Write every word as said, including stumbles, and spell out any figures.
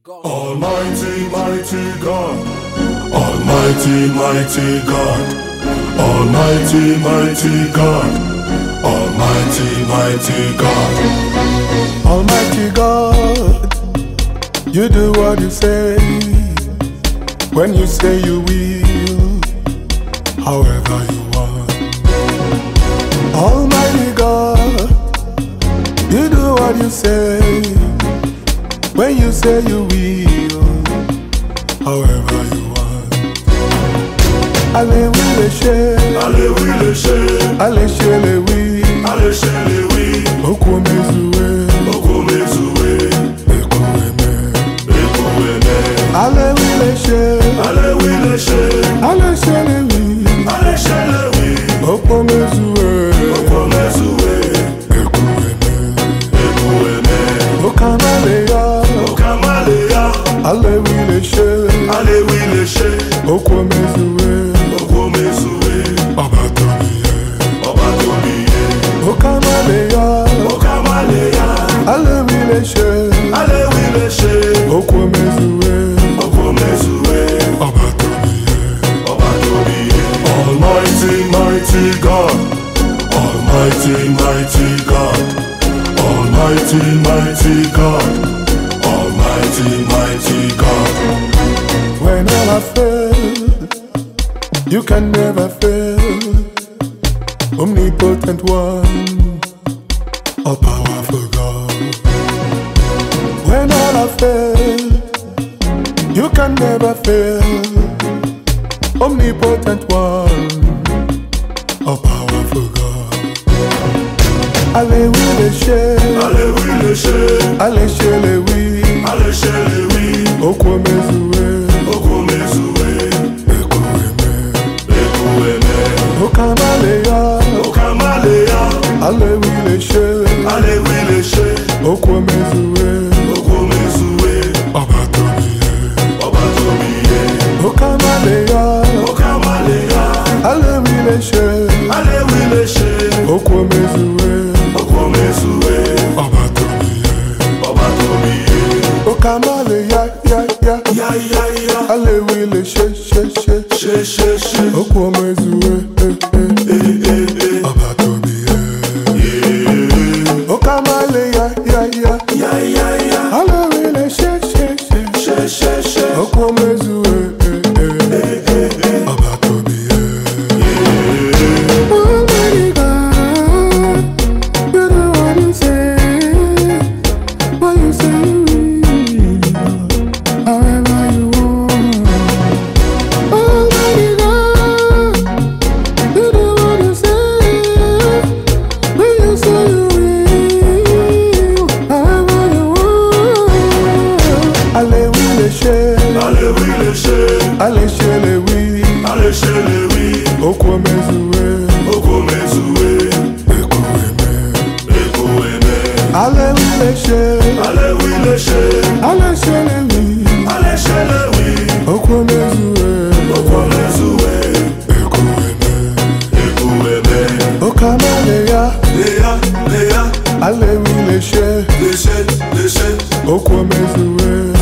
God. Almighty, mighty God, Almighty, mighty God, Almighty, mighty God, Almighty, mighty God, Almighty God, you do what you say, when you say you will, however you want. Almighty God, you do what you say, when you say you will, however you want. Allez oui les chers, allez oui les chers, allez chez les oui, allez chez les oui. Beaucoup mesoué, beaucoup mesoué, beaucoup aimé, beaucoup aimé. Allez oui les chers, allez oui les chers, allez chez les oui, allez chez les oui. Beaucoup mesoué, beaucoup mesoué, beaucoup aimé, beaucoup aimé. Aucun maléa, aucun maléa. Allez oui les chers, allez oui les chers, beaucoup mesoué, beaucoup mesoué. Oba tobiye, Oba tobiye. Aucun maléa, aucun maléa. Allez oui les chers, allez oui les chers, beaucoup mesoué, beaucoup mesoué. Oba tobiye, Oba tobiye. Almighty, mighty God, Almighty, mighty God, Almighty, mighty God, Almighty, mighty God. When all I fail, you can never fail. Omnipotent one, all powerful God. When all I fail, you can never fail. Omnipotent one, all powerful God. Allez oui les chers, allez oui les chers, allez chez les oui, allez chez les oui. Beaucoup mesoué, beaucoup mesoué, beaucoup aimé, beaucoup aimé. Aucun maléa, aucun maléa. allez oui les chers, allez oui les chers, beaucoup mesoué, beaucoup mesoué. Oba tobiye, Oba tobiye. Aucun maléa, aucun maléa. allez oui les chers, allez oui les chers, beaucoup mesoué, beaucoup mesoué. Oba tobiye, Oba tobiye. Aucun maléa, ya ya, Ya ya ya. allez oui les chers, chers, chers, Che che che. beaucoup mesoué, eh eh, Eh eh eh. Oba tobiye, Yeah. Aucun maléa, ya ya, Ya ya ya. allez oui les chers, chers, chers, Che che che. beaucoup mesoué, eh eh, Oba tobiye. Almighty God, you do what you say, what you say you will, however you want. Almighty God, you do what you say, when you say you will, however you want. Allez oui les chers, allez oui les chers, allez chez les oui, allez chez les oui. beaucoup mesoué, beaucoup mesoué, beaucoup aimé. beaucoup aimé. Allez oui les chers, allez oui les chers, allez chez les oui, allez chez les oui. beaucoup mesoué, beaucoup mesoué, beaucoup aimé. beaucoup aimé. Aucun maléa, Léa, Léa, allez oui les chers, les chers, les chers. beaucoup mesoué,